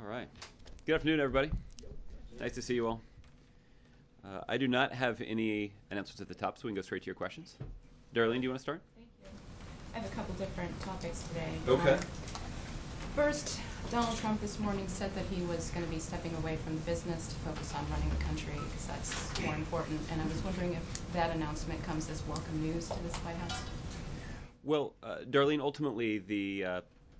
All right. Good afternoon, everybody. Nice to see you all. I do not have any announcements at the top, so we can go straight to your questions. Darlene, do you want to start? Thank you. I have a couple different topics today. Okay. First, Donald Trump this morning said that he was going to be stepping away from the business to focus on running the country because that's more important. And I was wondering if that announcement comes as welcome news to this White House. Well, Darlene, ultimately, the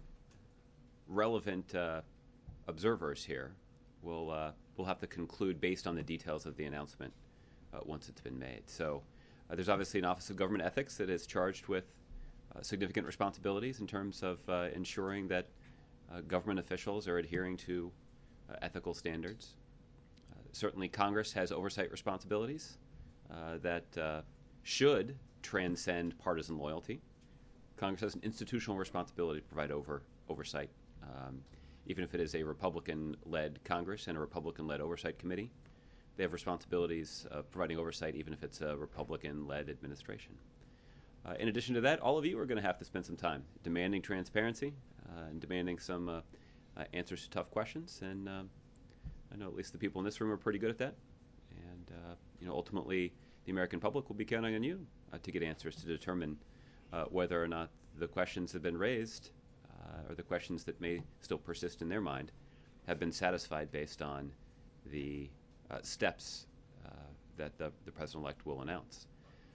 relevant observers here will have to conclude based on the details of the announcement once it's been made. So there's obviously an Office of Government Ethics that is charged with significant responsibilities in terms of ensuring that government officials are adhering to ethical standards. Certainly, Congress has oversight responsibilities that should transcend partisan loyalty. Congress has an institutional responsibility to provide oversight, even if it is a Republican-led Congress and a Republican-led oversight committee. They have responsibilities of providing oversight, even if it's a Republican-led administration. In addition to that, all of you are going to have to spend some time demanding transparency and demanding some answers to tough questions. And I know at least the people in this room are pretty good at that. And ultimately, the American public will be counting on you to get answers to determine whether or not the questions have been raised or the questions that may still persist in their mind have been satisfied based on the steps that the president-elect will announce.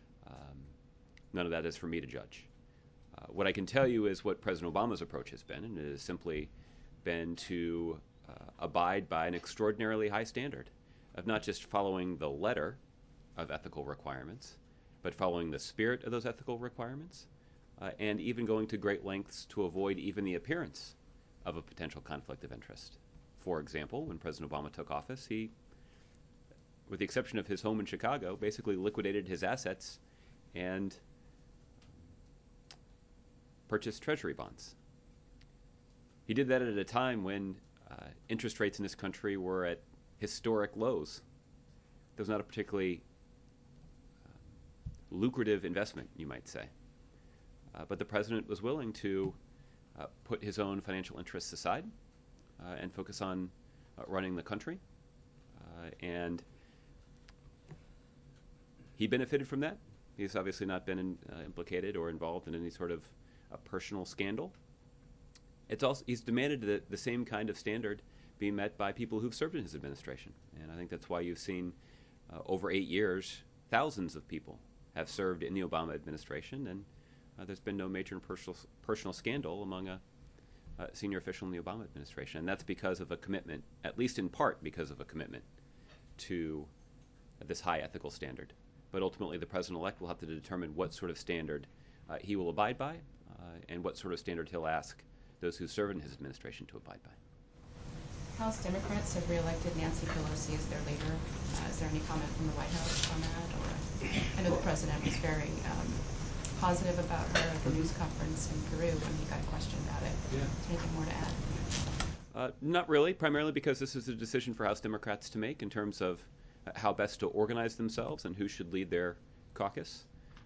None of that is for me to judge. What I can tell you is what President Obama's approach has been, and it has simply been to abide by an extraordinarily high standard of not just following the letter of ethical requirements, but following the spirit of those ethical requirements, and even going to great lengths to avoid even the appearance of a potential conflict of interest. For example, when President Obama took office, he, with the exception of his home in Chicago, basically liquidated his assets and purchased treasury bonds. He did that at a time when interest rates in this country were at historic lows. That was not a particularly lucrative investment, you might say. But the president was willing to put his own financial interests aside and focus on running the country. And he benefited from that. He's obviously not been implicated or involved in any sort of personal scandal. He's demanded the same kind of standard be met by people who've served in his administration. And I think that's why you've seen over 8 years, thousands of people have served in the Obama administration, and there's been no major personal scandal among a senior official in the Obama administration. And that's because of a commitment, at least in part because of a commitment to this high ethical standard. But ultimately, the president-elect will have to determine what sort of standard he will abide by and what sort of standard he'll ask those who serve in his administration to abide by. House Democrats have reelected Nancy Pelosi as their leader. Is there any comment from the White House on that? Or I know the president was very positive about her at the news conference in Peru when he got questioned about it. Yeah. Is there anything more to add? Not really, primarily because this is a decision for House Democrats to make in terms of how best to organize themselves and who should lead their caucus.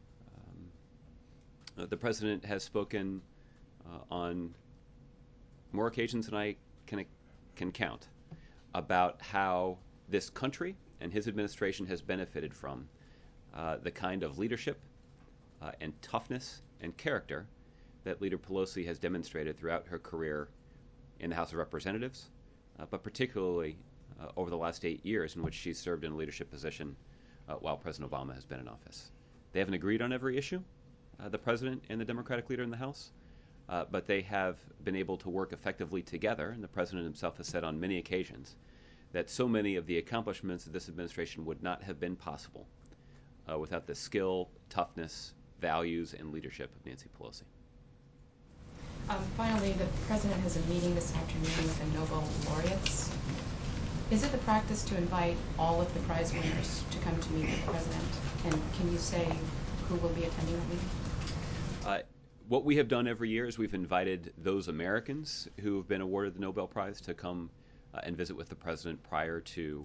The president has spoken on more occasions than I can count about how this country and his administration has benefited from the kind of leadership and toughness and character that Leader Pelosi has demonstrated throughout her career in the House of Representatives, but particularly over the last 8 years in which she's served in a leadership position while President Obama has been in office. They haven't agreed on every issue, the president and the Democratic leader in the House, but they have been able to work effectively together, and the president himself has said on many occasions that so many of the accomplishments of this administration would not have been possible without the skill, toughness, values, and leadership of Nancy Pelosi. Finally, the president has a meeting this afternoon with the Nobel laureates. Is it the practice to invite all of the prize winners to come to meet with the president? And can you say who will be attending the meeting? What we have done every year is we've invited those Americans who have been awarded the Nobel Prize to come and visit with the president prior to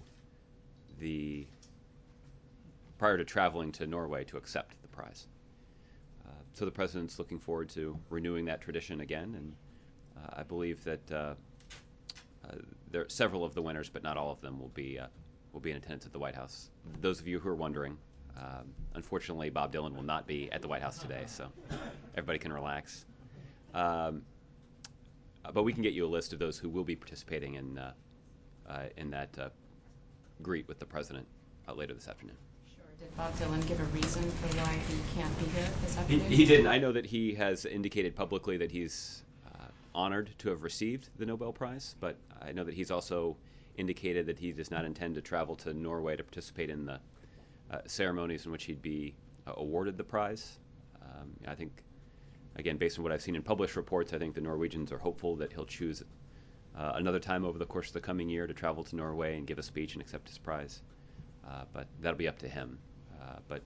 traveling to Norway to accept the prize. So the president's looking forward to renewing that tradition again, and I believe that there several of the winners, but not all of them, will be in attendance at the White House. Those of you who are wondering, unfortunately, Bob Dylan will not be at the White House today, so everybody can relax. Um, but we can get you a list of those who will be participating in that greet with the president later this afternoon. Sure. Did Bob Dylan give a reason for why he can't be here this afternoon? He didn't. I know that he has indicated publicly that he's honored to have received the Nobel Prize, but I know that he's also indicated that he does not intend to travel to Norway to participate in the ceremonies in which he'd be awarded the prize. I think, again, based on what I've seen in published reports, I think the Norwegians are hopeful that he'll choose another time over the course of the coming year to travel to Norway and give a speech and accept his prize. But that'll be up to him. But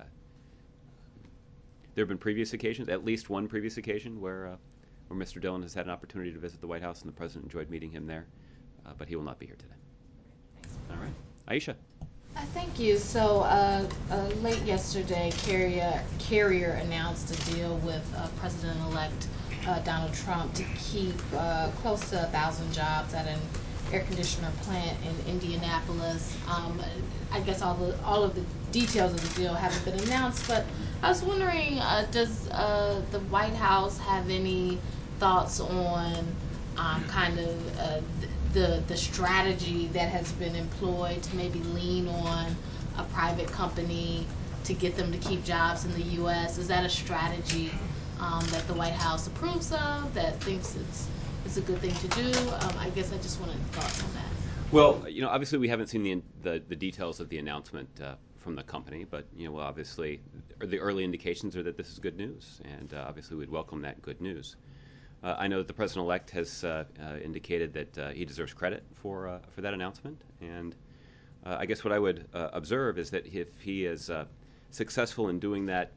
there have been previous occasions, at least one previous occasion, where Mr. Dillon has had an opportunity to visit the White House, and the president enjoyed meeting him there. But he will not be here today. Thanks. All right. Aisha. Thank you. So late yesterday, Carrier announced a deal with President-elect Donald Trump to keep close to 1,000 jobs at an air conditioner plant in Indianapolis. I guess all of the details of the deal haven't been announced, but I was wondering, does the White House have any thoughts on kind of the strategy that has been employed to maybe lean on a private company to get them to keep jobs in the U.S.? Is that a strategy that the White House approves of, that thinks it's a good thing to do? I guess I just wanted thoughts on that. Well, obviously we haven't seen the details of the announcement from the company, but well, obviously the early indications are that this is good news, and obviously we'd welcome that good news. I know that the president-elect has indicated that he deserves credit for that announcement, and I guess what I would observe is that if he is successful in doing that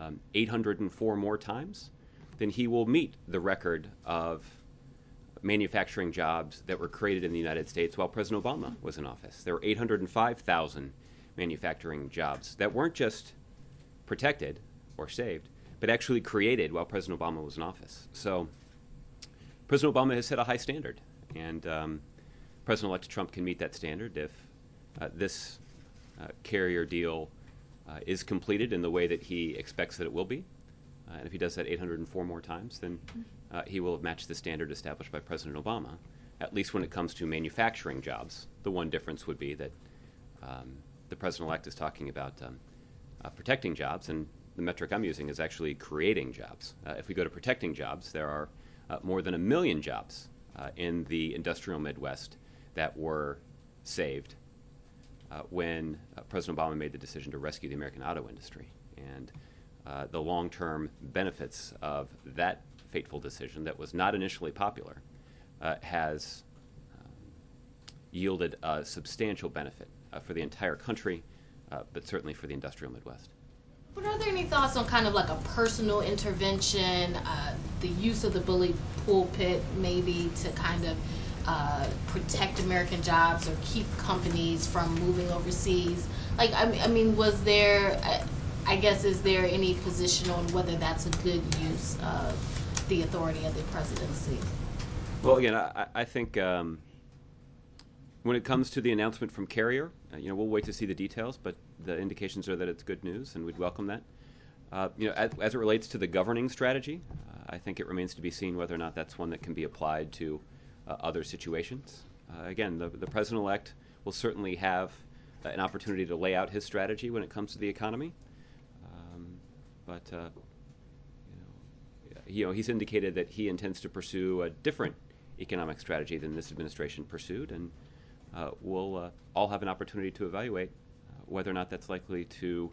804 more times, then he will meet the record of manufacturing jobs that were created in the United States while President Obama was in office. There were 805,000 manufacturing jobs that weren't just protected or saved, but actually created while President Obama was in office. So President Obama has set a high standard, and President-elect Trump can meet that standard if this Carrier deal is completed in the way that he expects that it will be. And if he does that 804 more times, then he will have matched the standard established by President Obama, at least when it comes to manufacturing jobs. The one difference would be that the president-elect is talking about protecting jobs, and the metric I'm using is actually creating jobs. If we go to protecting jobs, there are more than 1 million jobs in the industrial Midwest that were saved when President Obama made the decision to rescue the American auto industry. And the long-term benefits of that fateful decision that was not initially popular has yielded a substantial benefit for the entire country, but certainly for the industrial Midwest. But are there any thoughts on kind of like a personal intervention, the use of the bully pulpit maybe to kind of protect American jobs or keep companies from moving overseas? Like, I mean, was there, I guess, is there any position on whether that's a good use of the authority of the presidency? Well, again, I think when it comes to the announcement from Carrier, we'll wait to see the details, but the indications are that it's good news, and we'd welcome that. As it relates to the governing strategy, I think it remains to be seen whether or not that's one that can be applied to other situations. Again, the president-elect will certainly have an opportunity to lay out his strategy when it comes to the economy, but he's indicated that he intends to pursue a different economic strategy than this administration pursued, and we'll all have an opportunity to evaluate whether or not that's likely to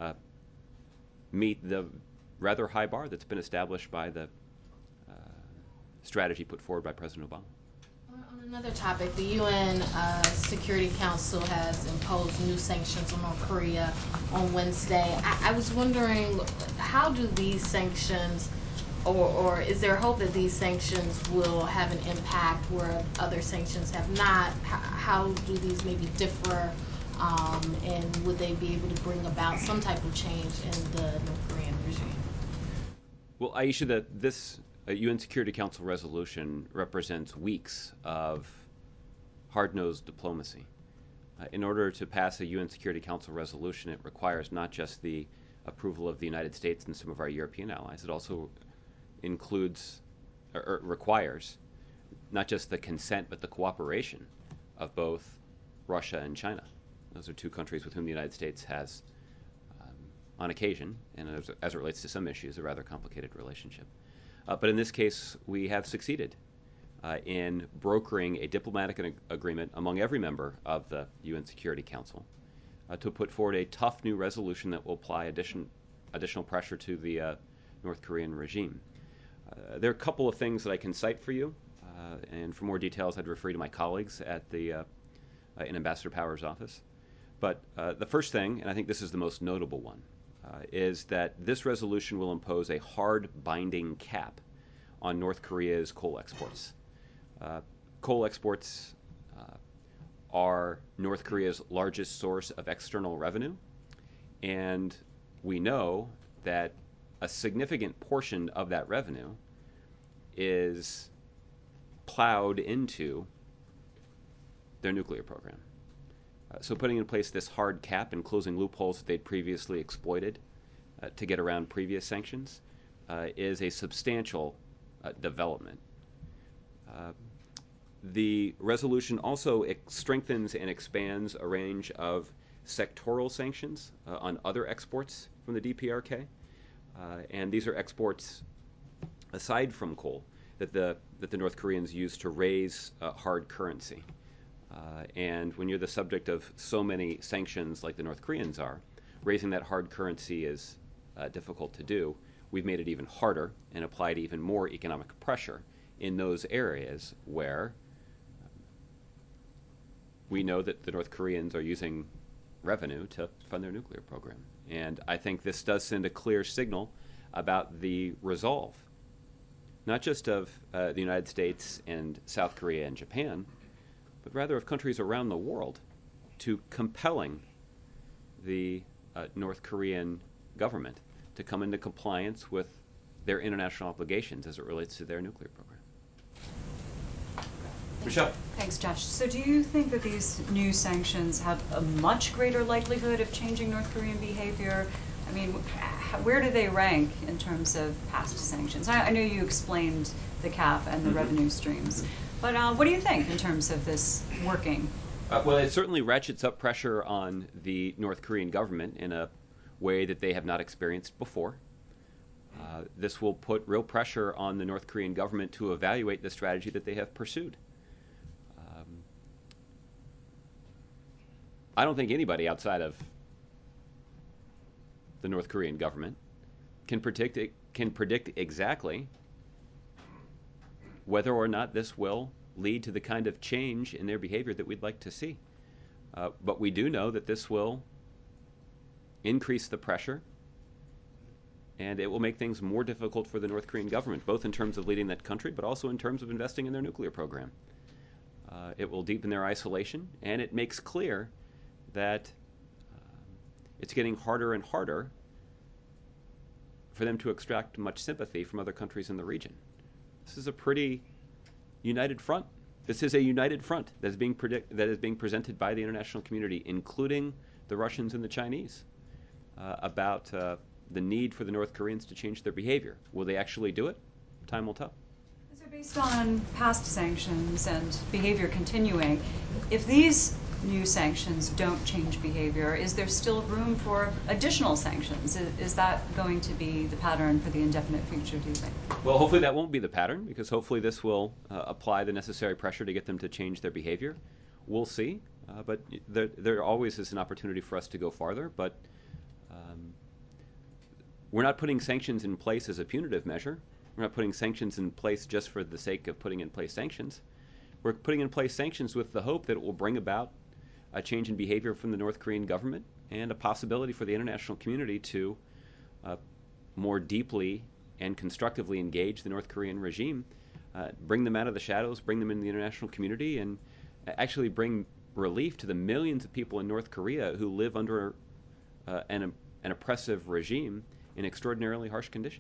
meet the rather high bar that's been established by the strategy put forward by President Obama. On another topic, the UN Security Council has imposed new sanctions on North Korea on Wednesday. I was wondering, how do these sanctions, or is there hope that these sanctions will have an impact where other sanctions have not? How do these maybe differ, and would they be able to bring about some type of change in the North Korean regime? Well, Aisha, this UN Security Council resolution represents weeks of hard-nosed diplomacy. In order to pass a UN Security Council resolution, it requires not just the approval of the United States and some of our European allies, it also includes or requires not just the consent but the cooperation of both Russia and China. Those are two countries with whom the United States has, on occasion, and as it relates to some issues, a rather complicated relationship. But in this case, we have succeeded in brokering a diplomatic agreement among every member of the UN Security Council to put forward a tough new resolution that will apply additional pressure to the North Korean regime. There are a couple of things that I can cite for you, and for more details, I'd refer you to my colleagues at the in Ambassador Power's office. But the first thing, and I think this is the most notable one, is that this resolution will impose a hard binding cap on North Korea's coal exports. Coal exports are North Korea's largest source of external revenue, and we know that a significant portion of that revenue is plowed into their nuclear program. So putting in place this hard cap and closing loopholes that they'd previously exploited to get around previous sanctions is a substantial development. The resolution also strengthens and expands a range of sectoral sanctions on other exports from the DPRK. And these are exports, aside from coal, that the North Koreans use to raise hard currency. And when you're the subject of so many sanctions like the North Koreans are, raising that hard currency is difficult to do. We've made it even harder and applied even more economic pressure in those areas where we know that the North Koreans are using revenue to fund their nuclear program. And I think this does send a clear signal about the resolve, not just of the United States and South Korea and Japan, but rather of countries around the world, to compelling the North Korean government to come into compliance with their international obligations as it relates to their nuclear program. Michelle. Thanks, Josh. So do you think that these new sanctions have a much greater likelihood of changing North Korean behavior? I mean, where do they rank in terms of past sanctions? I know you explained the cap and the revenue streams, but what do you think in terms of this working? Well, it certainly ratchets up pressure on the North Korean government in a way that they have not experienced before. This will put real pressure on the North Korean government to evaluate the strategy that they have pursued. I don't think anybody outside of the North Korean government can predict exactly whether or not this will lead to the kind of change in their behavior that we'd like to see. But we do know that this will increase the pressure, and it will make things more difficult for the North Korean government, both in terms of leading that country, but also in terms of investing in their nuclear program. It will deepen their isolation, and it makes clear that it's getting harder and harder for them to extract much sympathy from other countries in the region. This is a pretty united front. This is a united front that is being presented by the international community, including the Russians and the Chinese, about the need for the North Koreans to change their behavior. Will they actually do it? Time will tell. So based on past sanctions and behavior continuing, if these new sanctions don't change behavior, is there still room for additional sanctions? Is that going to be the pattern for the indefinite future, do you think? Well, hopefully that won't be the pattern, because hopefully this will apply the necessary pressure to get them to change their behavior. We'll see, but there always is an opportunity for us to go farther, but we're not putting sanctions in place as a punitive measure. We're not putting sanctions in place just for the sake of putting in place sanctions. We're putting in place sanctions with the hope that it will bring about a change in behavior from the North Korean government and a possibility for the international community to more deeply and constructively engage the North Korean regime, bring them out of the shadows, bring them into the international community, and actually bring relief to the millions of people in North Korea who live under an oppressive regime in extraordinarily harsh conditions.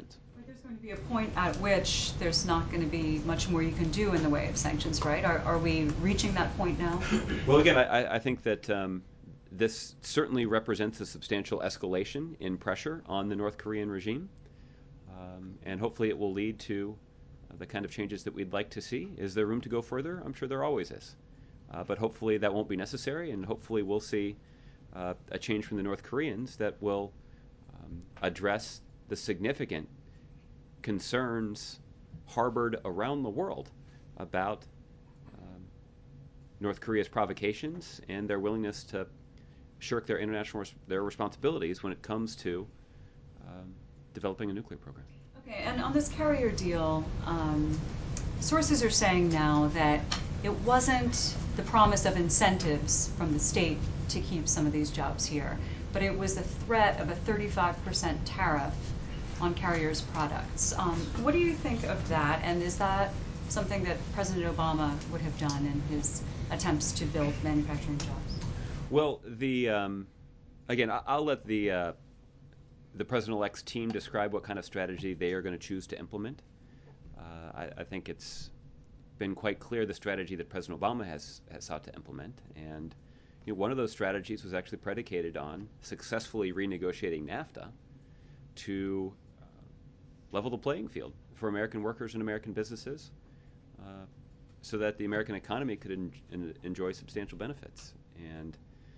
There's going to be a point at which there's not going to be much more you can do in the way of sanctions, right? Are we reaching that point now? Well, again, I think that this certainly represents a substantial escalation in pressure on the North Korean regime, and hopefully it will lead to the kind of changes that we'd like to see. Is there room to go further? I'm sure there always is. But hopefully that won't be necessary, and hopefully we'll see a change from the North Koreans that will address the significant concerns harbored around the world about North Korea's provocations and their willingness to shirk their their responsibilities when it comes to developing a nuclear program. Okay, and on this carrier deal, sources are saying now that it wasn't the promise of incentives from the state to keep some of these jobs here, but it was the threat of a 35% tariff on carriers' products. What do you think of that, and is that something that President Obama would have done in his attempts to build manufacturing jobs? Well, again, I'll let the president-elect's team describe what kind of strategy they are going to choose to implement. I think it's been quite clear the strategy that President Obama has sought to implement, and one of those strategies was actually predicated on successfully renegotiating NAFTA to level the playing field for American workers and American businesses, so that the American economy could enjoy substantial benefits. And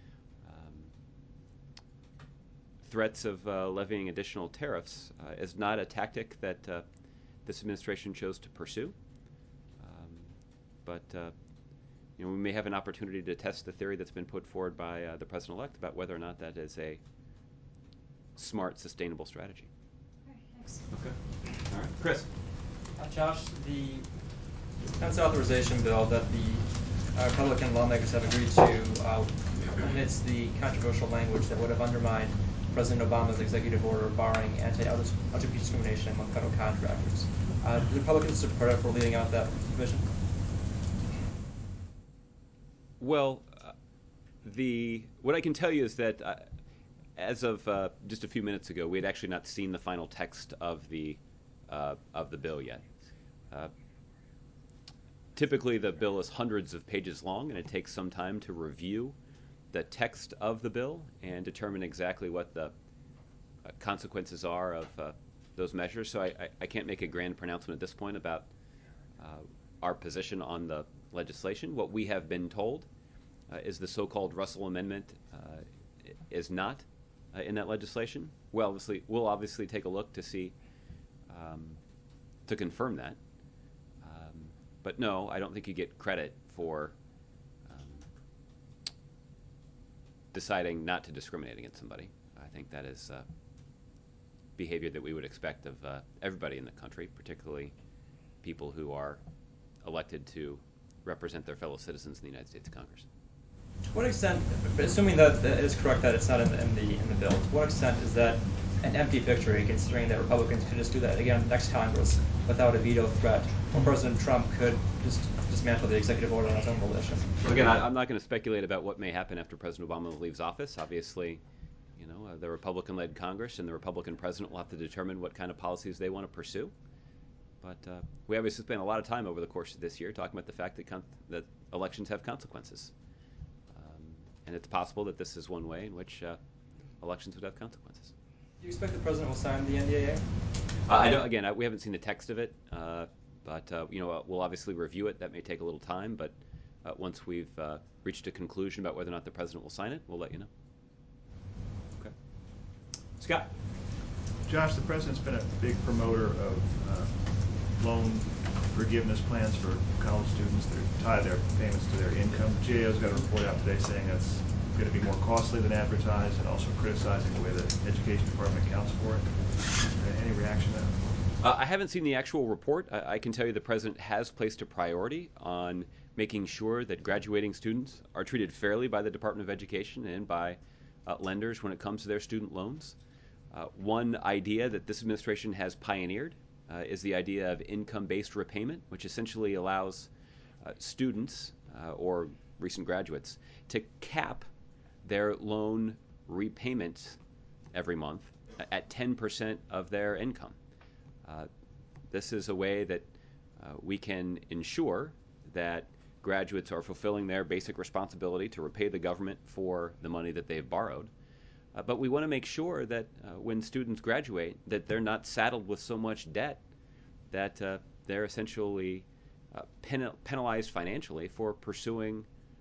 threats of levying additional tariffs is not a tactic that this administration chose to pursue. But we may have an opportunity to test the theory that's been put forward by the president-elect about whether or not that is a smart, sustainable strategy. Okay, thanks. Okay. All right. Chris. Josh, the defense authorization bill that the Republican lawmakers have agreed to omits the controversial language that would have undermined President Obama's executive order barring anti-outreach discrimination among federal contractors. Do the Republicans support it for leaving out that provision? Well, what I can tell you is that as of just a few minutes ago, we had actually not seen the final text of the bill yet. Typically, the bill is hundreds of pages long, and it takes some time to review the text of the bill and determine exactly what the consequences are of those measures. So I can't make a grand pronouncement at this point about our position on the legislation. What we have been told is the so-called Russell Amendment is not in that legislation. We'll obviously take a look to see to confirm that. But no, I don't think you get credit for deciding not to discriminate against somebody. I think that is behavior that we would expect of everybody in the country, particularly people who are elected to represent their fellow citizens in the United States Congress. To what extent, assuming that it is correct that it's not in the bill, to what extent is that an empty victory, considering that Republicans could just do that again next Congress without a veto threat, or President Trump could just dismantle the executive order on his own volition? Again, I'm not going to speculate about what may happen after President Obama leaves office. Obviously, the Republican-led Congress and the Republican president will have to determine what kind of policies they want to pursue. But we obviously spent a lot of time over the course of this year talking about the fact that elections have consequences. And it's possible that this is one way in which elections would have consequences. Do you expect the president will sign the NDAA? I don't. Again, we haven't seen the text of it, but we'll obviously review it. That may take a little time, but once we've reached a conclusion about whether or not the president will sign it, we'll let you know. Okay. Scott. Josh, the president's been a big promoter of loan forgiveness plans for college students that tie their payments to their income. The GAO's got a report out today saying that's going to be more costly than advertised, and also criticizing the way the Education Department accounts for it. Any reaction to that? I haven't seen the actual report. I can tell you the president has placed a priority on making sure that graduating students are treated fairly by the Department of Education and by lenders when it comes to their student loans. One idea that this administration has pioneered is the idea of income-based repayment, which essentially allows students or recent graduates to cap their loan repayments every month at 10% of their income. This is a way that we can ensure that graduates are fulfilling their basic responsibility to repay the government for the money that they've borrowed. But we want to make sure that when students graduate, that they're not saddled with so much debt that they're essentially penalized financially for pursuing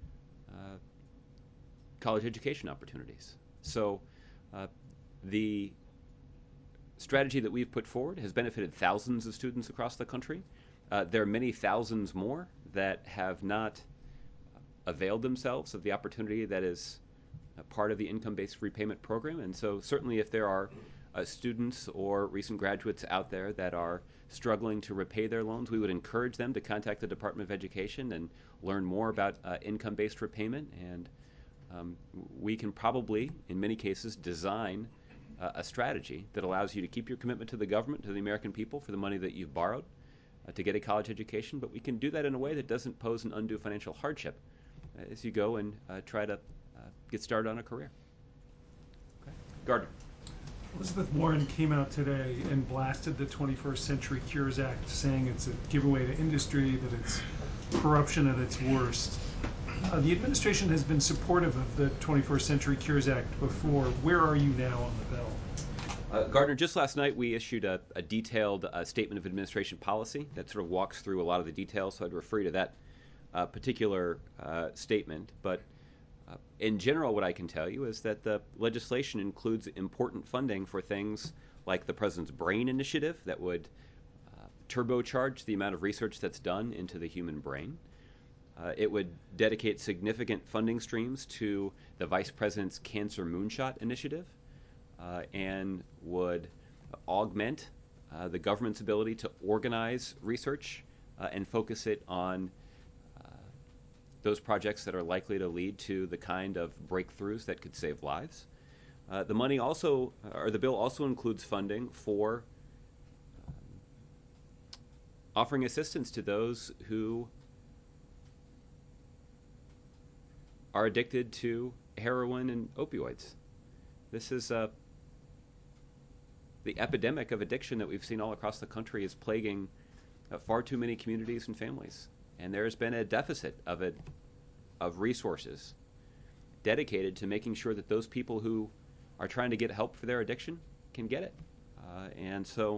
college education opportunities. So the strategy that we've put forward has benefited thousands of students across the country. There are many thousands more that have not availed themselves of the opportunity that is a part of the income-based repayment program. And so certainly if there are students or recent graduates out there that are struggling to repay their loans, we would encourage them to contact the Department of Education and learn more about income-based repayment. And we can probably, in many cases, design a strategy that allows you to keep your commitment to the government, to the American people, for the money that you've borrowed to get a college education. But we can do that in a way that doesn't pose an undue financial hardship as you go and try to get started on a career. Okay. Gardner. Elizabeth Warren came out today and blasted the 21st Century Cures Act, saying it's a giveaway to industry, that it's corruption at its worst. The administration has been supportive of the 21st Century Cures Act before. Where are you now on the bill? Gardner, just last night we issued a detailed statement of administration policy that sort of walks through a lot of the details, so I'd refer you to that particular statement. But in general, what I can tell you is that the legislation includes important funding for things like the President's BRAIN initiative that would turbocharge the amount of research that's done into the human brain. It would dedicate significant funding streams to the Vice President's Cancer Moonshot initiative and would augment the government's ability to organize research and focus it on those projects that are likely to lead to the kind of breakthroughs that could save lives. The bill also includes funding for offering assistance to those who are addicted to heroin and opioids. This is the epidemic of addiction that we've seen all across the country is plaguing far too many communities and families. And there's been a deficit of resources dedicated to making sure that those people who are trying to get help for their addiction can get it. And so,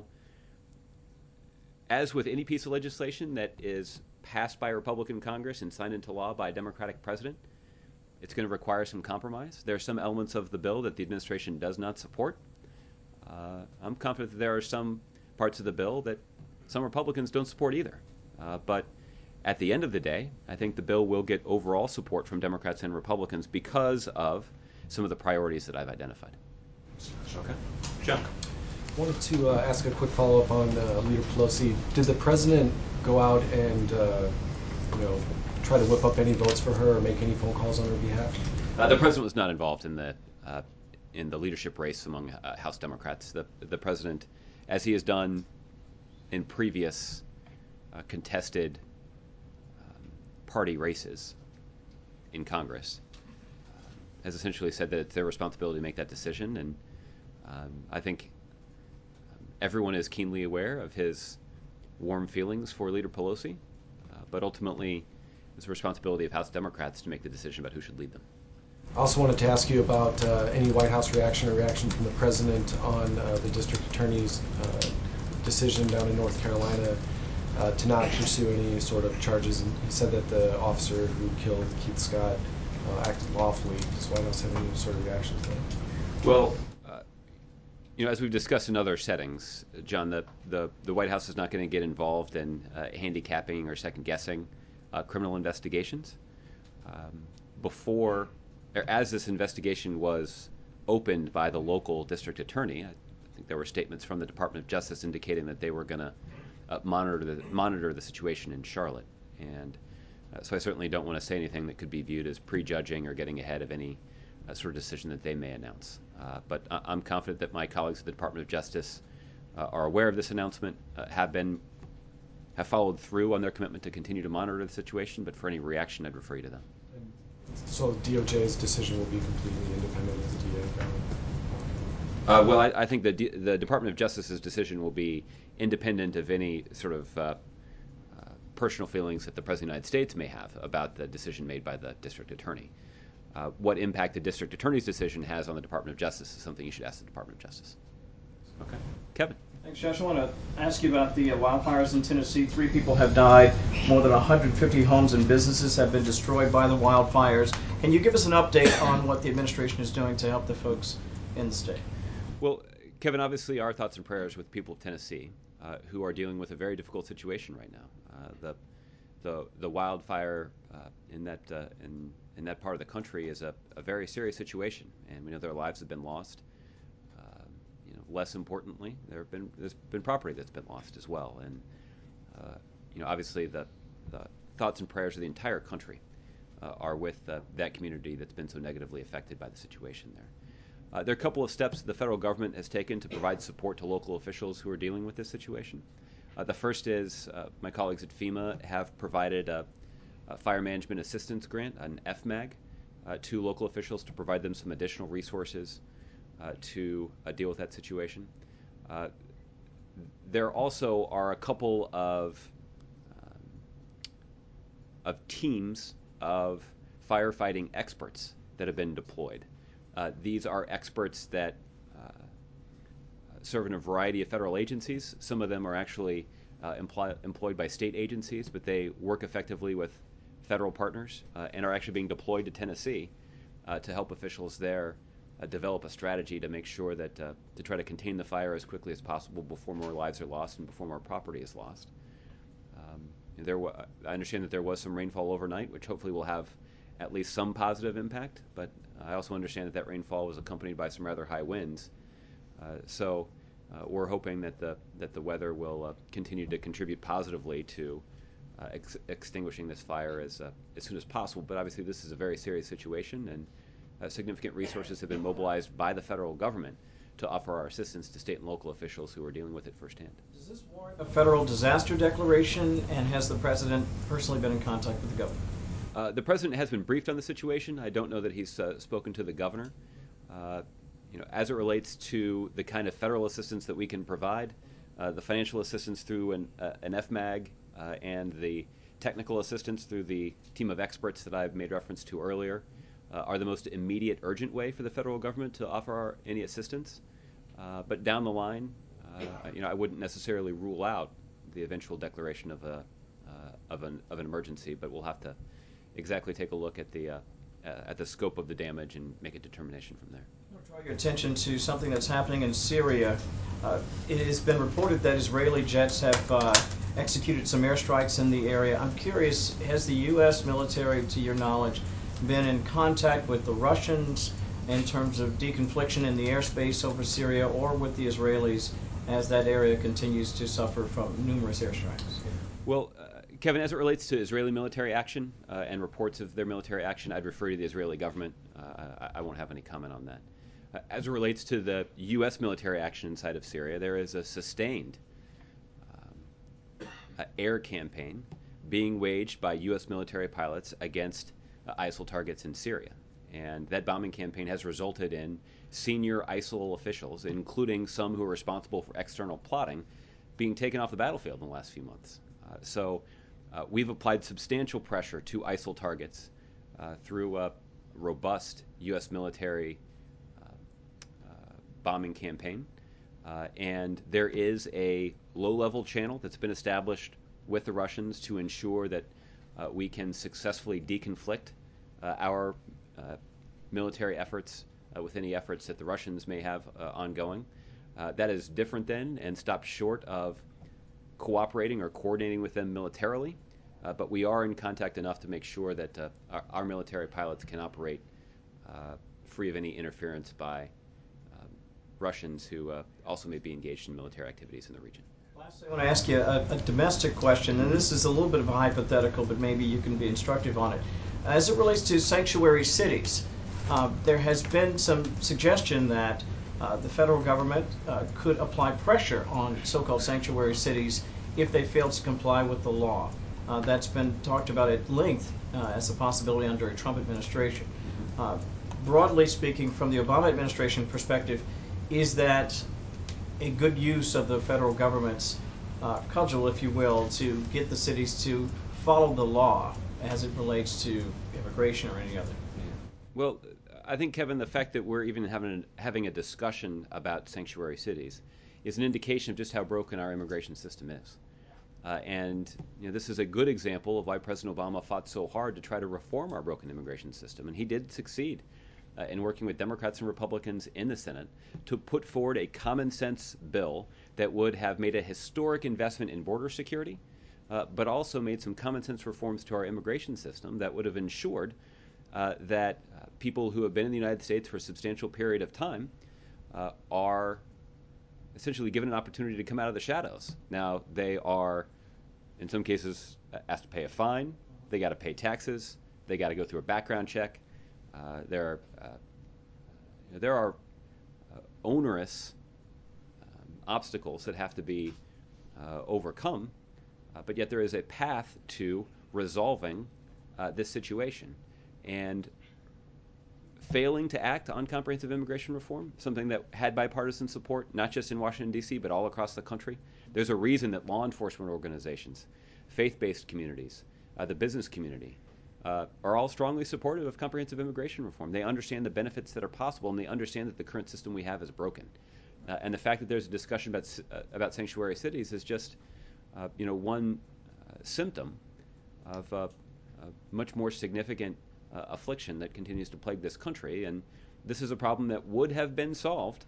as with any piece of legislation that is passed by a Republican Congress and signed into law by a Democratic president, it's going to require some compromise. There are some elements of the bill that the administration does not support. I'm confident that there are some parts of the bill that some Republicans don't support either. But at the end of the day, I think the bill will get overall support from Democrats and Republicans because of some of the priorities that I've identified. Okay. John. I wanted to ask a quick follow-up on Leader Pelosi. Did the president go out and try to whip up any votes for her or make any phone calls on her behalf? The president was not involved in the leadership race among House Democrats. The president, as he has done in previous contested party races in Congress, has essentially said that it's their responsibility to make that decision. And I think everyone is keenly aware of his warm feelings for Leader Pelosi, but ultimately it's the responsibility of House Democrats to make the decision about who should lead them. I also wanted to ask you about any White House reaction from the president on the district attorney's decision down in North Carolina to not pursue any sort of charges. And he said that the officer who killed Keith Scott acted lawfully. Does White House have any sort of reaction to that? Well, as we've discussed in other settings, John, the White House is not going to get involved in handicapping or second-guessing criminal investigations. As this investigation was opened by the local district attorney, I think there were statements from the Department of Justice indicating that they were going to monitor the situation in Charlotte. And so I certainly don't want to say anything that could be viewed as prejudging or getting ahead of any sort of decision that they may announce. But I'm confident that my colleagues at the Department of Justice are aware of this announcement, have followed through on their commitment to continue to monitor the situation, but for any reaction, I'd refer you to them. So DOJ's decision will be completely independent of the DA? Well, I think the Department of Justice's decision will be independent of any sort of personal feelings that the President of the United States may have about the decision made by the district attorney. What impact the district attorney's decision has on the Department of Justice is something you should ask the Department of Justice. Okay. Kevin. Thanks, Josh. I want to ask you about the wildfires in Tennessee. 3 people have died. More than 150 homes and businesses have been destroyed by the wildfires. Can you give us an update on what the administration is doing to help the folks in the state? Well, Kevin, obviously our thoughts and prayers with the people of Tennessee who are dealing with a very difficult situation right now. The wildfire in that part of the country is a very serious situation, and we know their lives have been lost. Less importantly, there's been property that's been lost as well, and obviously the thoughts and prayers of the entire country are with that community that's been so negatively affected by the situation there. There are a couple of steps the federal government has taken to provide support to local officials who are dealing with this situation. The first is my colleagues at FEMA have provided a fire management assistance grant, an FMAG, to local officials to provide them some additional resources to deal with that situation. There also are a couple of teams of firefighting experts that have been deployed. These are experts that serve in a variety of federal agencies. Some of them are actually employed by state agencies, but they work effectively with federal partners and are actually being deployed to Tennessee to help officials there develop a strategy to make sure that to try to contain the fire as quickly as possible before more lives are lost and before more property is lost. I understand that there was some rainfall overnight, which hopefully will have at least some positive impact, but I also understand that rainfall was accompanied by some rather high winds. So we're hoping that the weather will continue to contribute positively to extinguishing this fire as soon as possible. But obviously this is a very serious situation, and significant resources have been mobilized by the federal government to offer our assistance to state and local officials who are dealing with it firsthand. Does this warrant a federal disaster declaration, and has the president personally been in contact with the governor? The president has been briefed on the situation. I don't know that he's spoken to the governor. As it relates to the kind of federal assistance that we can provide, the financial assistance through an FMAG and the technical assistance through the team of experts that I've made reference to earlier are the most immediate, urgent way for the federal government to offer any assistance. But down the line, I wouldn't necessarily rule out the eventual declaration of an emergency, but we'll have to exactly take a look at the scope of the damage and make a determination from there. I want to draw your attention to something that's happening in Syria. It has been reported that Israeli jets have executed some airstrikes in the area. I'm curious, has the U.S. military, to your knowledge, been in contact with the Russians in terms of deconfliction in the airspace over Syria, or with the Israelis as that area continues to suffer from numerous airstrikes? Well, Kevin, as it relates to Israeli military action and reports of their military action, I'd refer to the Israeli government. I won't have any comment on that. As it relates to the U.S. military action inside of Syria, there is a sustained air campaign being waged by U.S. military pilots against ISIL targets in Syria. And that bombing campaign has resulted in senior ISIL officials, including some who are responsible for external plotting, being taken off the battlefield in the last few months. So we've applied substantial pressure to ISIL targets through a robust U.S. military bombing campaign. And there is a low-level channel that's been established with the Russians to ensure that we can successfully deconflict our military efforts with any efforts that the Russians may have ongoing. That is different than and stops short of cooperating or coordinating with them militarily, but we are in contact enough to make sure that our military pilots can operate free of any interference by Russians who also may be engaged in military activities in the region. Lastly, I want to ask you a domestic question, and this is a little bit of a hypothetical, but maybe you can be instructive on it. As it relates to sanctuary cities, there has been some suggestion that the federal government could apply pressure on so-called sanctuary cities if they fail to comply with the law. That's been talked about at length as a possibility under a Trump administration. Broadly speaking, from the Obama administration perspective, is that a good use of the federal government's cudgel, if you will, to get the cities to follow the law as it relates to immigration or any other? Well, I think, Kevin, the fact that we're even having a discussion about sanctuary cities is an indication of just how broken our immigration system is. And this is a good example of why President Obama fought so hard to try to reform our broken immigration system. And he did succeed in working with Democrats and Republicans in the Senate to put forward a common sense bill that would have made a historic investment in border security, but also made some common sense reforms to our immigration system that would have ensured that people who have been in the United States for a substantial period of time are essentially given an opportunity to come out of the shadows. Now, they are, in some cases, asked to pay a fine. They got to pay taxes. They got to go through a background check. There are onerous obstacles that have to be overcome, but yet there is a path to resolving this situation. And failing to act on comprehensive immigration reform, something that had bipartisan support, not just in Washington, D.C., but all across the country. There's a reason that law enforcement organizations, faith-based communities, the business community, are all strongly supportive of comprehensive immigration reform. They understand the benefits that are possible, and they understand that the current system we have is broken. And the fact that there's a discussion about sanctuary cities is just one symptom of a much more significant affliction that continues to plague this country. And this is a problem that would have been solved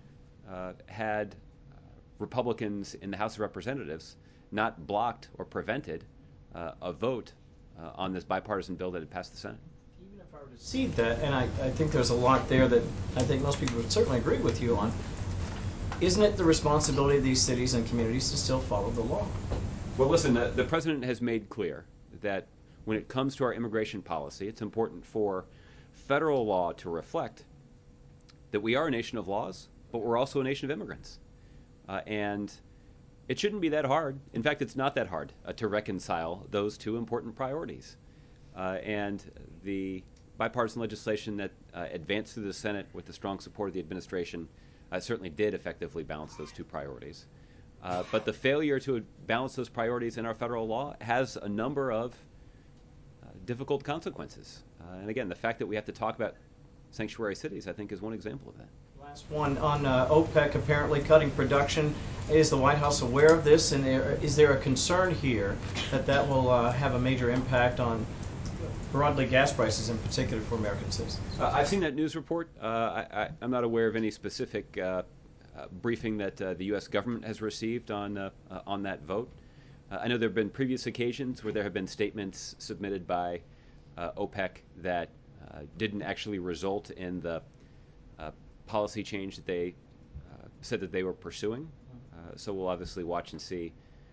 had Republicans in the House of Representatives not blocked or prevented a vote on this bipartisan bill that had passed the Senate. Even if I were to cede that, and I think there's a lot there that I think most people would certainly agree with you on, isn't it the responsibility of these cities and communities to still follow the law? Well, listen, the president has made clear that when it comes to our immigration policy, it's important for federal law to reflect that we are a nation of laws, but we're also a nation of immigrants. And it shouldn't be that hard. In fact, it's not that hard to reconcile those two important priorities. And the bipartisan legislation that advanced through the Senate with the strong support of the administration certainly did effectively balance those two priorities. But the failure to balance those priorities in our federal law has a number of difficult consequences. And again, the fact that we have to talk about sanctuary cities, I think, is one example of that. Last one on OPEC apparently cutting production. Is the White House aware of this, and is there a concern here that will have a major impact on broadly gas prices, in particular for American citizens? I've seen that news report. I'm not aware of any specific briefing that the U.S. government has received on that vote. I know there have been previous occasions where there have been statements submitted by OPEC that didn't actually result in the policy change that they said that they were pursuing. So we'll obviously watch and see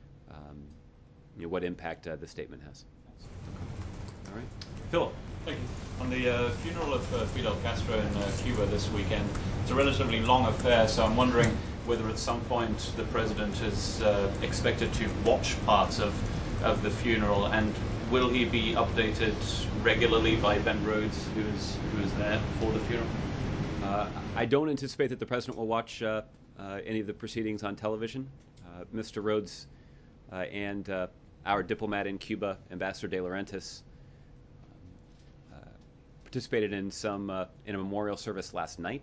what impact the statement has. All right. Philip. Thank you. On the funeral of Fidel Castro in Cuba this weekend, it's a relatively long affair, so I'm wondering whether at some point the president is expected to watch parts of the funeral, and will he be updated regularly by Ben Rhodes, who is there for the funeral? I don't anticipate that the president will watch any of the proceedings on television. Mr. Rhodes and our diplomat in Cuba, Ambassador De Laurentiis, participated in a memorial service last night.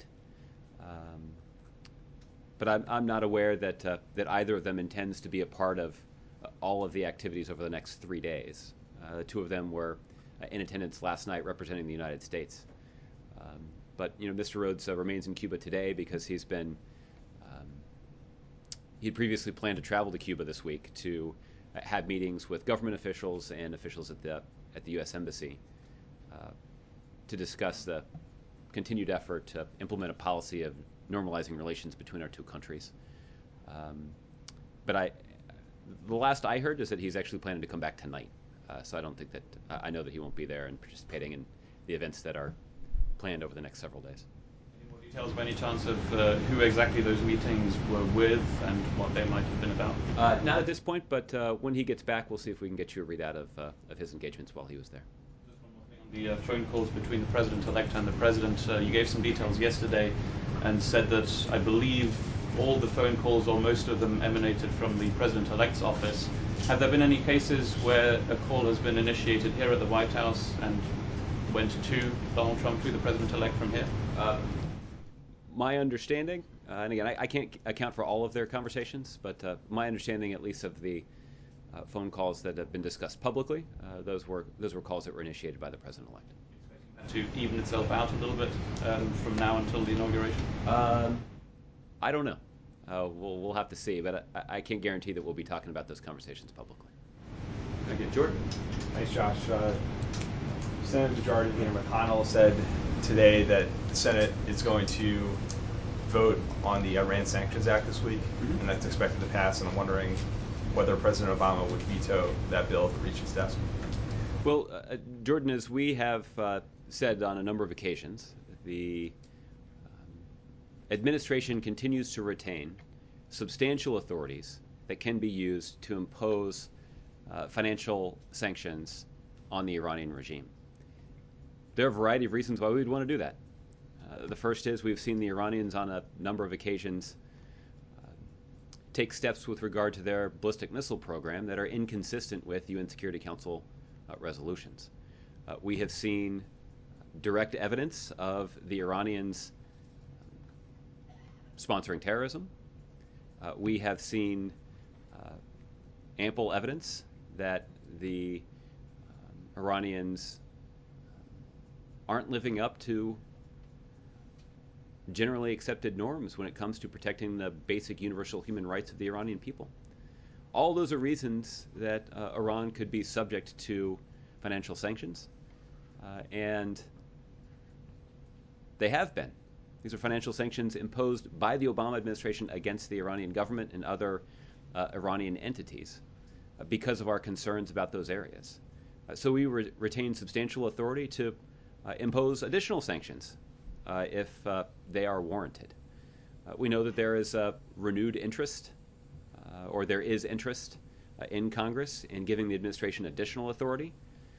But I'm not aware that either of them intends to be a part of all of the activities over the next 3 days. The two of them were in attendance last night representing the United States. But Mr. Rhodes remains in Cuba today because he'd previously planned to travel to Cuba this week to have meetings with government officials and officials at the U.S. Embassy to discuss the continued effort to implement a policy of normalizing relations between our two countries. But the last I heard is that he's actually planning to come back tonight. So I don't think that I know that he won't be there and participating in the events that are planned over the next several days. Any more details by any chance of who exactly those meetings were with and what they might have been about? Not at this point, but when he gets back, we'll see if we can get you a readout of his engagements while he was there. Just one more thing The phone calls between the president-elect and the president. You gave some details yesterday and said that I believe all the phone calls or most of them emanated from the president-elect's office. Have there been any cases where a call has been initiated here at the White House and went to Donald Trump, to the president-elect from here? My understanding, and again, I can't account for all of their conversations, but my understanding, at least, of the phone calls that have been discussed publicly, those were calls that were initiated by the president-elect. To even itself out a little bit from now until the inauguration? I don't know. We'll have to see, but I can't guarantee that we'll be talking about those conversations publicly. Thank you. Jordan? Thanks, Josh. Senate Majority Leader McConnell said today that the Senate is going to vote on the Iran Sanctions Act this week, and that's expected to pass, and I'm wondering whether President Obama would veto that bill if it reached his desk. Well, Jordan, as we have said on a number of occasions, the administration continues to retain substantial authorities that can be used to impose financial sanctions on the Iranian regime. There are a variety of reasons why we would want to do that. The first is we've seen the Iranians on a number of occasions take steps with regard to their ballistic missile program that are inconsistent with UN Security Council resolutions. We have seen direct evidence of the Iranians sponsoring terrorism. We have seen ample evidence that the Iranians aren't living up to generally accepted norms when it comes to protecting the basic universal human rights of the Iranian people. All those are reasons that Iran could be subject to financial sanctions, and they have been. These are financial sanctions imposed by the Obama administration against the Iranian government and other Iranian entities because of our concerns about those areas. So we retain substantial authority to impose additional sanctions if they are warranted. We know that there is renewed interest, or there is interest in Congress in giving the administration additional authority.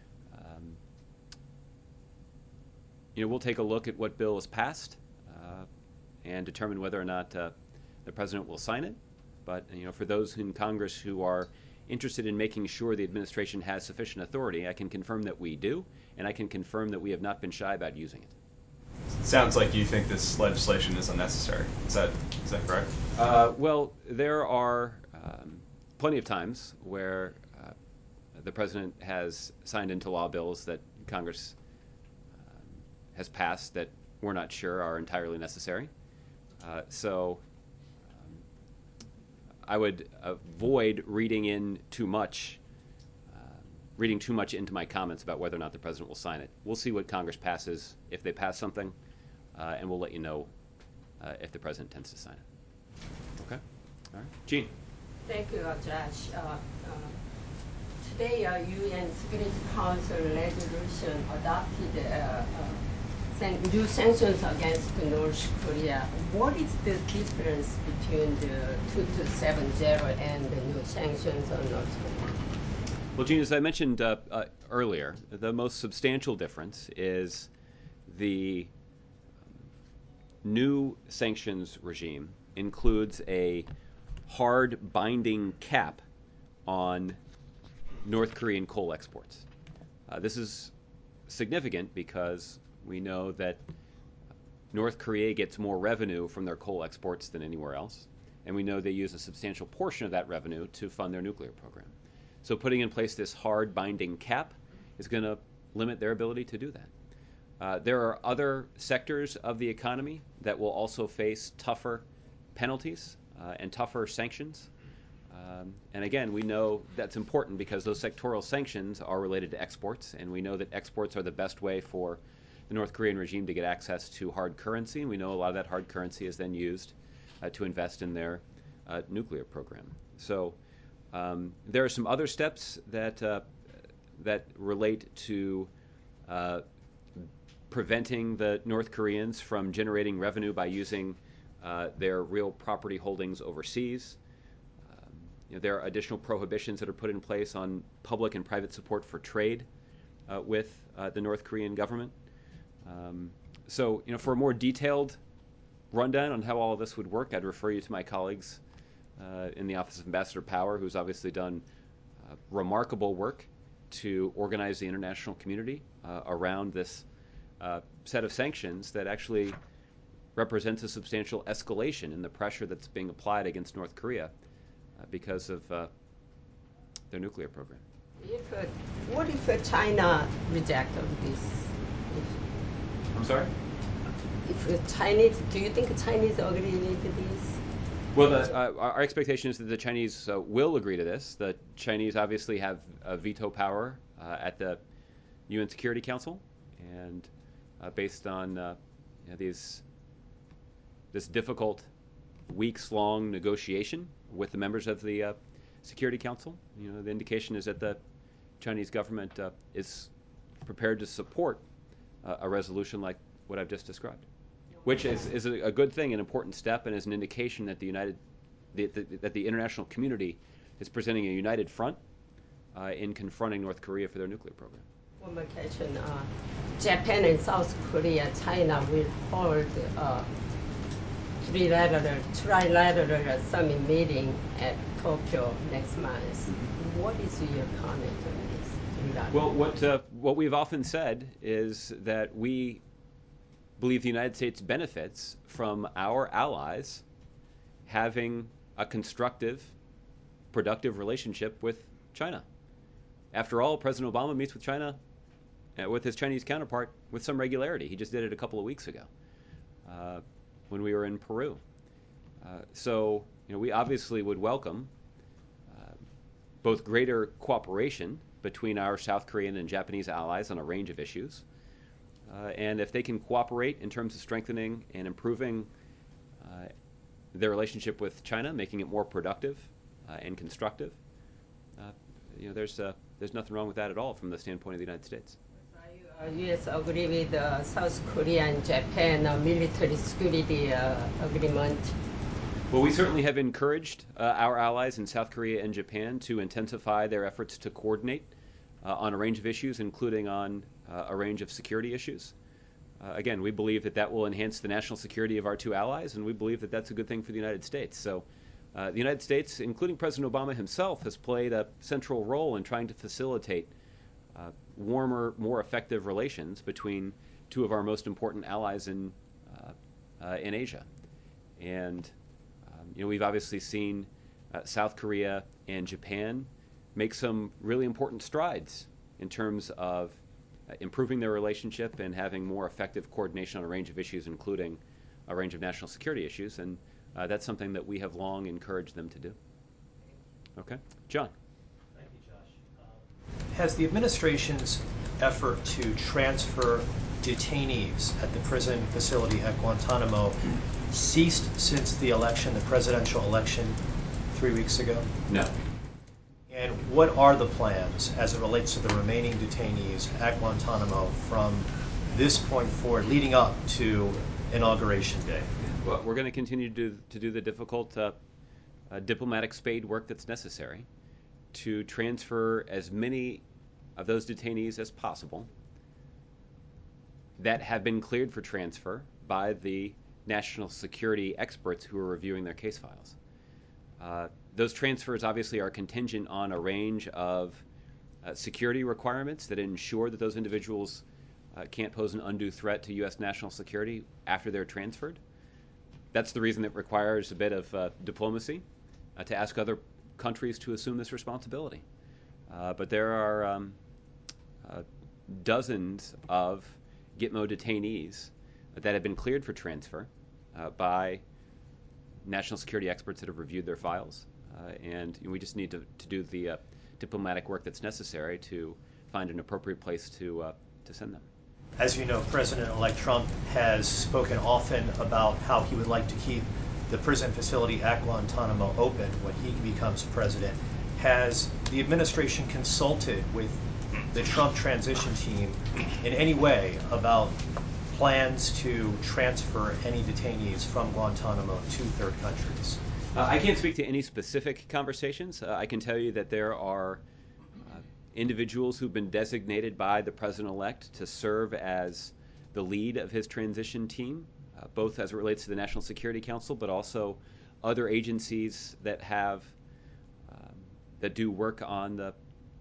We'll take a look at what bill is passed and determine whether or not the president will sign it. But for those in Congress who are interested in making sure the administration has sufficient authority, I can confirm that we do, and I can confirm that we have not been shy about using it. Sounds like you think this legislation is unnecessary. Is that correct? Well, there are plenty of times where the president has signed into law bills that Congress has passed that we're not sure are entirely necessary. So I would avoid reading too much into my comments about whether or not the president will sign it. We'll see what Congress passes, if they pass something, and we'll let you know if the president intends to sign it. Okay? All right. Jean. Thank you, Josh. Today, UN Security Council resolution adopted new sanctions against North Korea. What is the difference between the 2270 and the new sanctions on North Korea? Well, Jean, as I mentioned earlier, the most substantial difference is the new sanctions regime includes a hard binding cap on North Korean coal exports. This is significant because we know that North Korea gets more revenue from their coal exports than anywhere else, and we know they use a substantial portion of that revenue to fund their nuclear program. So putting in place this hard binding cap is going to limit their ability to do that. There are other sectors of the economy that will also face tougher penalties and tougher sanctions. And again, we know that's important because those sectoral sanctions are related to exports, and we know that exports are the best way for the North Korean regime to get access to hard currency, and we know a lot of that hard currency is then used to invest in their nuclear program. So there are some other steps that relate to preventing the North Koreans from generating revenue by using their real property holdings overseas. There are additional prohibitions that are put in place on public and private support for trade with the North Korean government. So, for a more detailed rundown on how all of this would work, I'd refer you to my colleagues in the Office of Ambassador Power, who's obviously done remarkable work to organize the international community around this set of sanctions that actually represents a substantial escalation in the pressure that's being applied against North Korea because of their nuclear program. What if China rejected this? I'm sorry? Do you think Chinese agree with this? Well, our expectation is that the Chinese will agree to this. The Chinese obviously have veto power at the UN Security Council, and based on this difficult, weeks-long negotiation with the members of the Security Council, the indication is that the Chinese government is prepared to support a resolution like what I've just described, which is a good thing, an important step, and is an indication that the international community is presenting a united front in confronting North Korea for their nuclear program. One more question. Japan and South Korea, China will hold a trilateral summit meeting at Tokyo next month. What is your comment on this? Well, what we've often said is that we believe the United States benefits from our allies having a constructive, productive relationship with China. After all, President Obama meets with China, with his Chinese counterpart, with some regularity. He just did it a couple of weeks ago when we were in Peru. So, we obviously would welcome both greater cooperation between our South Korean and Japanese allies on a range of issues, and if they can cooperate in terms of strengthening and improving their relationship with China, making it more productive and constructive, there's nothing wrong with that at all from the standpoint of the United States. U.S. agree with South Korea and Japan military security agreement? Well, we certainly have encouraged our allies in South Korea and Japan to intensify their efforts to coordinate on a range of issues, including on a range of security issues. Again, we believe that will enhance the national security of our two allies, and we believe that that's a good thing for the United States. So the United States, including President Obama himself, has played a central role in trying to facilitate warmer, more effective relations between two of our most important allies in Asia. And we've obviously seen South Korea and Japan make some really important strides in terms of improving their relationship and having more effective coordination on a range of issues, including a range of national security issues. And that's something that we have long encouraged them to do. Okay. John. Thank you, Josh. Has the administration's effort to transfer detainees at the prison facility at Guantanamo ceased since the election, the presidential election 3 weeks ago? No. And what are the plans as it relates to the remaining detainees at Guantanamo from this point forward, leading up to Inauguration Day? Well, we're going to continue to do the difficult diplomatic spade work that's necessary to transfer as many of those detainees as possible that have been cleared for transfer by the national security experts who are reviewing their case files. Those transfers obviously are contingent on a range of security requirements that ensure that those individuals can't pose an undue threat to U.S. national security after they're transferred. That's the reason it requires a bit of diplomacy to ask other countries to assume this responsibility. But there are dozens of Gitmo detainees that have been cleared for transfer by national security experts that have reviewed their files. And we just need to do the diplomatic work that's necessary to find an appropriate place to send them. As you know, President-elect Trump has spoken often about how he would like to keep the prison facility at Guantanamo open when he becomes president. Has the administration consulted with the Trump transition team in any way about plans to transfer any detainees from Guantanamo to third countries? I can't speak to any specific conversations. I can tell you that there are individuals who've been designated by the president-elect to serve as the lead of his transition team, both as it relates to the National Security Council, but also other agencies that have that do work on the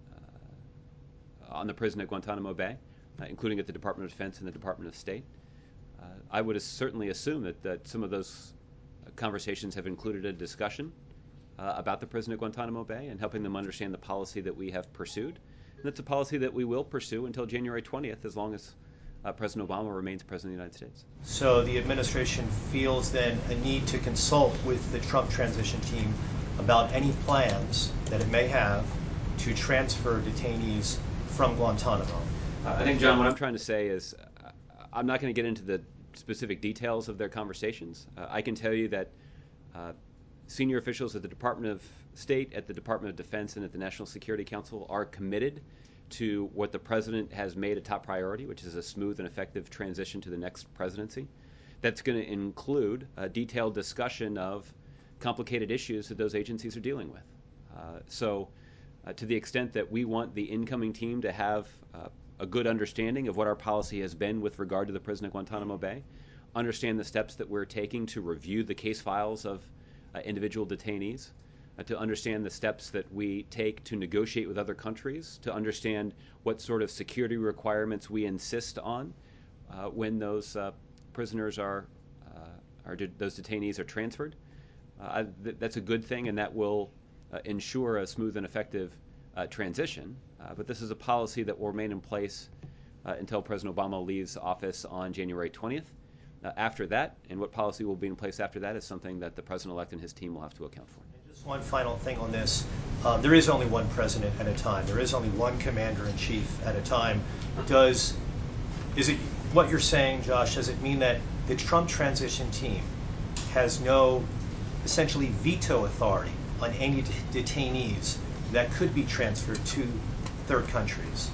prison at Guantanamo Bay, including at the Department of Defense and the Department of State. I would certainly assume that some of those conversations have included a discussion about the prison at Guantanamo Bay and helping them understand the policy that we have pursued. And that's a policy that we will pursue until January 20th, as long as President Obama remains President of the United States. So the administration feels then a need to consult with the Trump transition team about any plans that it may have to transfer detainees from Guantanamo. I think, John, what I'm trying to say is I'm not going to get into the specific details of their conversations. I can tell you that senior officials at the Department of State, at the Department of Defense, and at the National Security Council are committed to what the president has made a top priority, which is a smooth and effective transition to the next presidency. That's going to include a detailed discussion of complicated issues that those agencies are dealing with. So to the extent that we want the incoming team to have a good understanding of what our policy has been with regard to the prison at Guantanamo Bay, understand the steps that we're taking to review the case files of individual detainees, to understand the steps that we take to negotiate with other countries, to understand what sort of security requirements we insist on when those prisoners those detainees are transferred. That's a good thing, and that will ensure a smooth and effective transition. But this is a policy that will remain in place until President Obama leaves office on January 20th. After that, and what policy will be in place after that, is something that the president-elect and his team will have to account for. Just one final thing on this. There is only one president at a time. There is only one commander-in-chief at a time. Is it what you're saying, Josh, does it mean that the Trump transition team has no, essentially, veto authority on any detainees that could be transferred to third countries?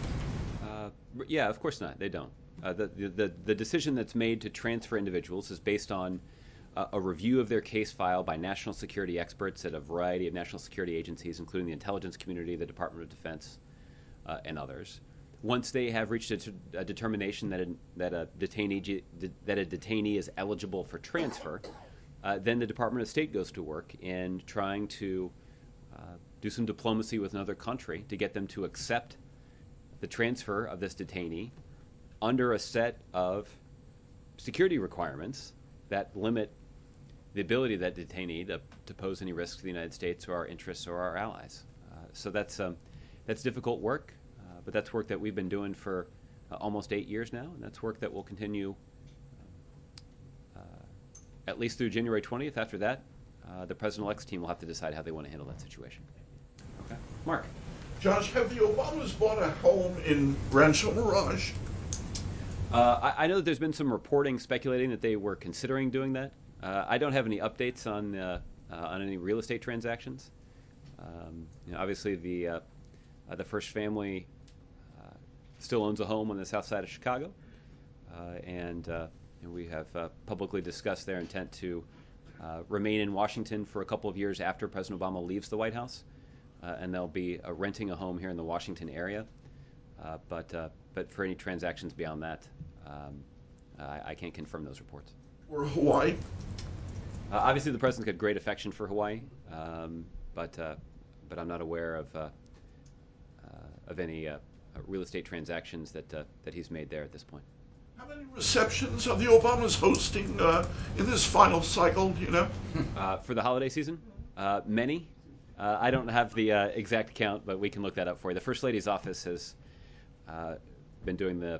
Yeah, of course not. They don't. The decision that's made to transfer individuals is based on a review of their case file by national security experts at a variety of national security agencies, including the intelligence community, the Department of Defense, and others. Once they have reached a determination that a detainee is eligible for transfer, then the Department of State goes to work in trying to do some diplomacy with another country to get them to accept the transfer of this detainee under a set of security requirements that limit the ability of that detainee to pose any risk to the United States or our interests or our allies. So that's difficult work, but that's work that we've been doing for almost 8 years now, and that's work that will continue at least through January 20th. After that, the President-elect's team will have to decide how they want to handle that situation. Okay, Mark. Josh, have the Obamas bought a home in Rancho Mirage? I know that there's been some reporting speculating that they were considering doing that. I don't have any updates on any real estate transactions. Obviously, the First family still owns a home on the south side of Chicago, and we have publicly discussed their intent to remain in Washington for a couple of years after President Obama leaves the White House, and they'll be renting a home here in the Washington area. But for any transactions beyond that, I can't confirm those reports. Or Hawaii? Obviously, the president's got great affection for Hawaii, but I'm not aware of any real estate transactions that he's made there at this point. How many receptions are the Obamas hosting in this final cycle, do you know? For the holiday season? Many. I don't have the exact count, but we can look that up for you. The First Lady's office has been doing the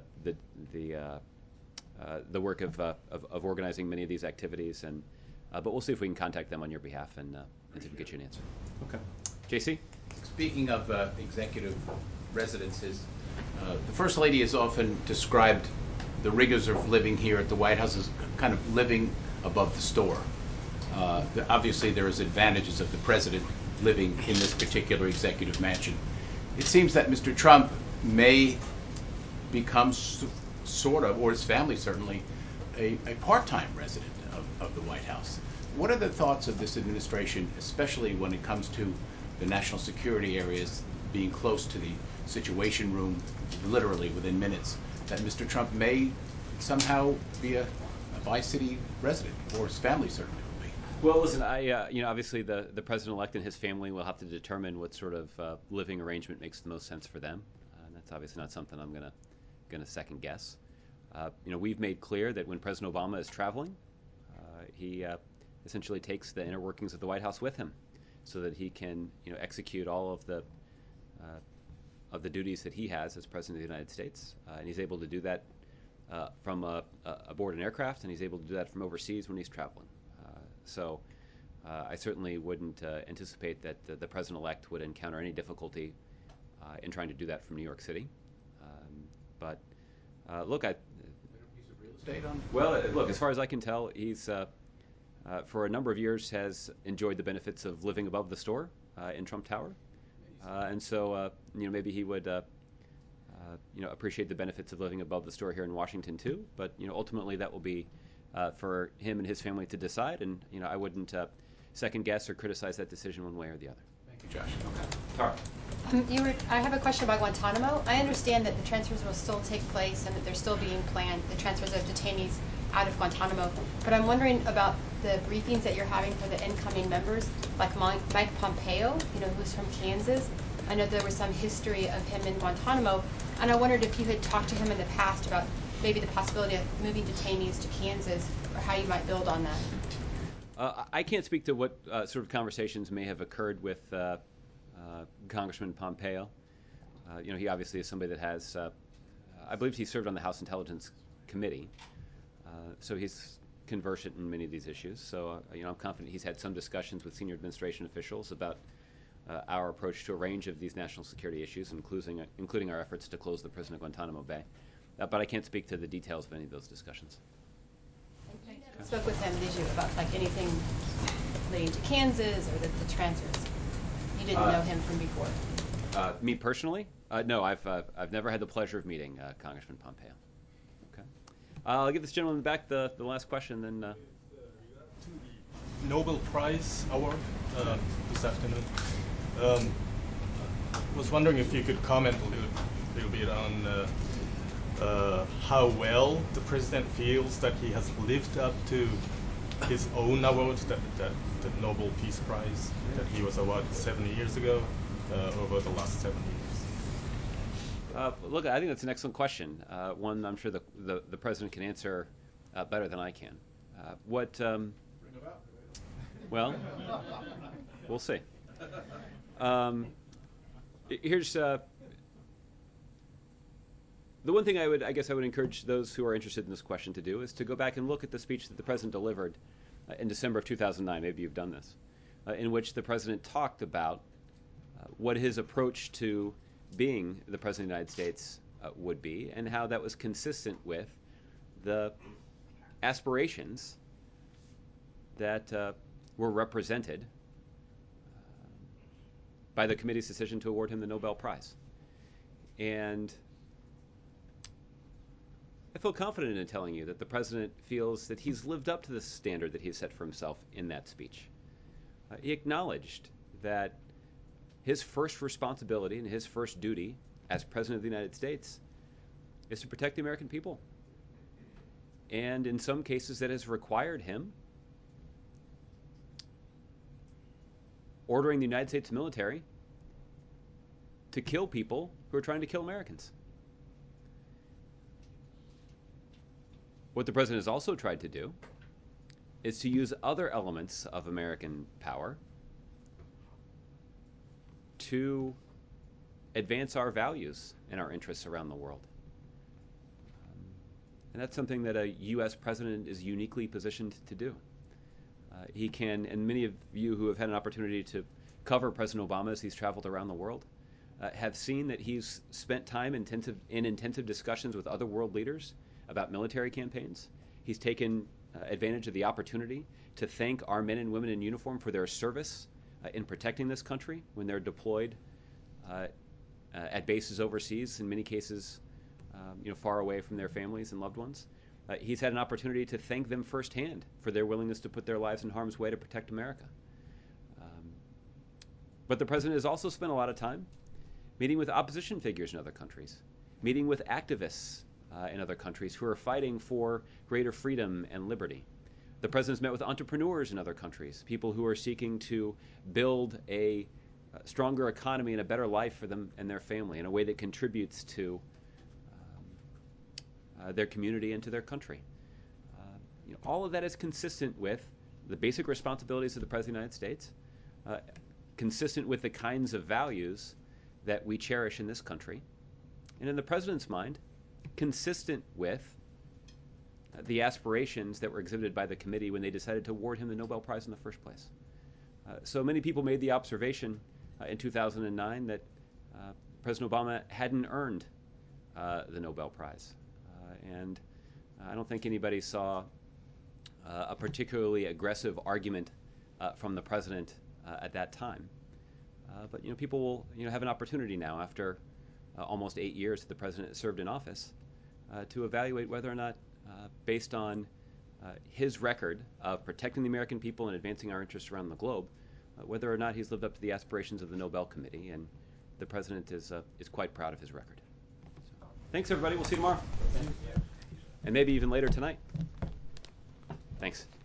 work of organizing many of these activities, but we'll see if we can contact them on your behalf and see if we can get you an answer. Okay. JC? Speaking of executive residences, the First Lady has often described the rigors of living here at the White House as kind of living above the store. Obviously, there is advantages of the president living in this particular executive mansion. It seems that Mr. Trump may become sort of, or his family certainly, a part-time resident of the White House. What are the thoughts of this administration, especially when it comes to the national security areas being close to the Situation Room, literally within minutes, that Mr. Trump may somehow be a Bi-City resident, or his family certainly will be. Well, listen, obviously the president-elect and his family will have to determine what sort of living arrangement makes the most sense for them. And that's obviously not something I'm gonna second guess. We've made clear that when President Obama is traveling, he essentially takes the inner workings of the White House with him, so that he can execute all of the duties that he has as President of the United States, and he's able to do that from aboard an aircraft, and he's able to do that from overseas when he's traveling. So I certainly wouldn't anticipate that the president-elect would encounter any difficulty in trying to do that from New York City. But look, look, as far as I can tell, he's for a number of years has enjoyed the benefits of living above the store in Trump Tower, and so maybe he would appreciate the benefits of living above the store here in Washington too. But ultimately that will be for him and his family to decide, and I wouldn't second guess or criticize that decision one way or the other. Thank you, Josh. Tara. I have a question about Guantanamo. I understand that the transfers will still take place and that they're still being planned, the transfers of detainees out of Guantanamo. But I'm wondering about the briefings that you're having for the incoming members, like Mike Pompeo, who's from Kansas. I know there was some history of him in Guantanamo, and I wondered if you had talked to him in the past about maybe the possibility of moving detainees to Kansas, or how you might build on that. I can't speak to what sort of conversations may have occurred with Congressman Pompeo. He obviously is somebody that has, I believe he served on the House Intelligence Committee, so he's conversant in many of these issues. So I'm confident he's had some discussions with senior administration officials about our approach to a range of these national security issues, including our efforts to close the prison at Guantanamo Bay. But I can't speak to the details of any of those discussions. You spoke with him, did you, about anything relating to Kansas or the transfers? You didn't know him from before? Me personally? No, I've never had the pleasure of meeting Congressman Pompeo. Okay. I'll give this gentleman in the back the last question, then. To the Nobel Prize Award this afternoon. I was wondering if you could comment a little bit on how well the president feels that he has lived up to his own award, the Nobel Peace Prize that he was awarded 7 years ago, over the last 7 years. Look, I think that's an excellent question. One I'm sure the president can answer better than I can. Bring it up. Well, we'll see. Here's the one thing I would encourage those who are interested in this question to do is to go back and look at the speech that the president delivered in December of 2009. Maybe you've done this, in which the president talked about what his approach to being the president of the United States would be, and how that was consistent with the aspirations that were represented by the committee's decision to award him the Nobel Prize. And I feel confident in telling you that the president feels that he's lived up to the standard that he set for himself in that speech. He acknowledged that his first responsibility and his first duty as president of the United States is to protect the American people. And in some cases that has required him ordering the United States military to kill people who are trying to kill Americans. What the president has also tried to do is to use other elements of American power to advance our values and our interests around the world. And that's something that a U.S. president is uniquely positioned to do. He can, and many of you who have had an opportunity to cover President Obama as he's traveled around the world, have seen that he's spent time in intensive discussions with other world leaders about military campaigns. He's taken advantage of the opportunity to thank our men and women in uniform for their service in protecting this country when they're deployed at bases overseas, in many cases far away from their families and loved ones. He's had an opportunity to thank them firsthand for their willingness to put their lives in harm's way to protect America. But the president has also spent a lot of time meeting with opposition figures in other countries, meeting with activists in other countries who are fighting for greater freedom and liberty. The president's met with entrepreneurs in other countries, people who are seeking to build a stronger economy and a better life for them and their family in a way that contributes to their community and to their country. All of that is consistent with the basic responsibilities of the President of the United States, consistent with the kinds of values that we cherish in this country, and in the President's mind, consistent with the aspirations that were exhibited by the committee when they decided to award him the Nobel Prize in the first place. So many people made the observation in 2009 that President Obama hadn't earned the Nobel Prize. And I don't think anybody saw a particularly aggressive argument from the president at that time. But people will have an opportunity now, after almost 8 years that the president has served in office, to evaluate whether or not, based on his record of protecting the American people and advancing our interests around the globe, whether or not he's lived up to the aspirations of the Nobel Committee. And the president is quite proud of his record. So, thanks, everybody. We'll see you tomorrow. And maybe even later tonight. Thanks.